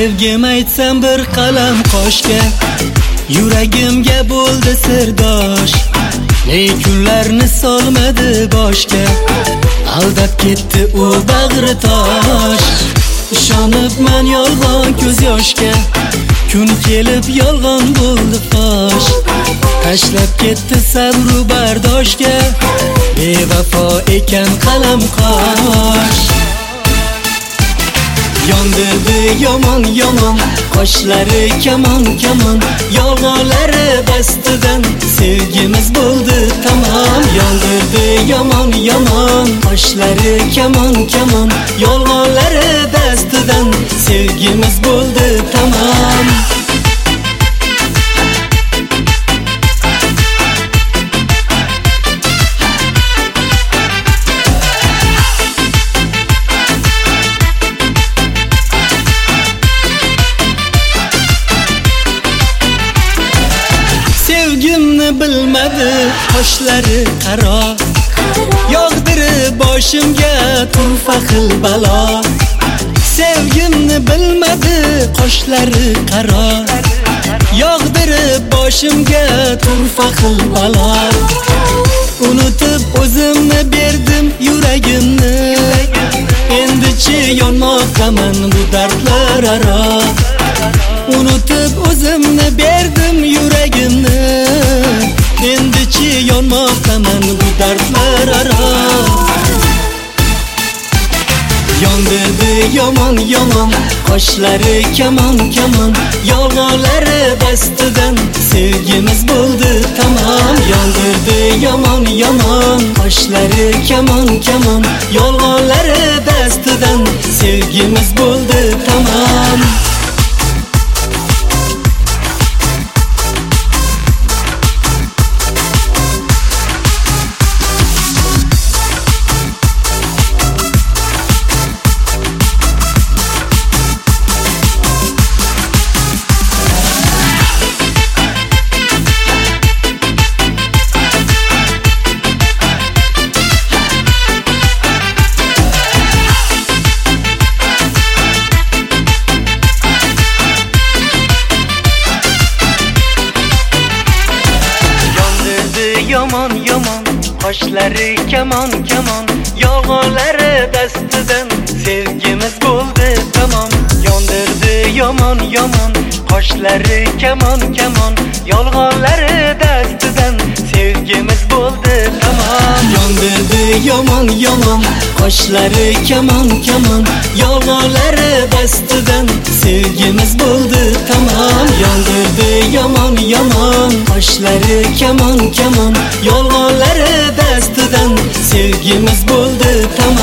Sevgim aytsam bir qalam qoshga, yuragimga bo'ldi sirdosh. Kunlarni solmadi boshga, aldab ketdi u bag'ri tosh. Ishonibman yolg'on ko'z yoshga, kun kelib yolg'on bo'ldi fosh. Tashlab ketdi sabru bardoshga, bevafo ekan qalam qosh. Yondirdi yomon yomon, qoshlari kamon kamon, yolg'onlari dastidan sevgimiz bo'ldi tamom. Yondirdi yomon yomon, qoshlari kamon kamon, yolg'onlari dastidan sevgimiz bo'ldi tamom. Sevgimni bilmadi qoshlari qaro, yog'dirib boshimga turfa xil balo. Sevgimni bilmadi qoshlari qaro, yog'dirib boshimga turfa xil balo. Unutib o'zimni berdim yuragimni, endichi yonmoqdaman bu dardlar aro. Unutib o'zimni berdim yuragimni, endichi yonmoqdaman bu dardlar aro. Yondirdi yomon yomon, qoshlari kamon kamon, yolg'onlari dastidan sevgimiz bo'ldi tamom. Yondirdi yomon yomon, qoshlari kamon kamon, yolg'onlari dastidan sevgimiz bo'ldi tamom. Yomon yomon, qoshlari kamon kamon, yolg'onlari dastidan sevgimiz bo'ldi tamom. Yondirdi yomon yomon, qoshlari kamon kamon, yolg'onlari dastidan sevgimiz bo'ldi tamom. Yondirdi yomon yomon, qoshlari kamon kamon, yolg'onlari dastidan sevgimiz bo'ldi tamom. Yondirdi yomon yomon, qoshlari kamon kamon, yolg'onlari dastidan sevgimiz bo'ldi tamom.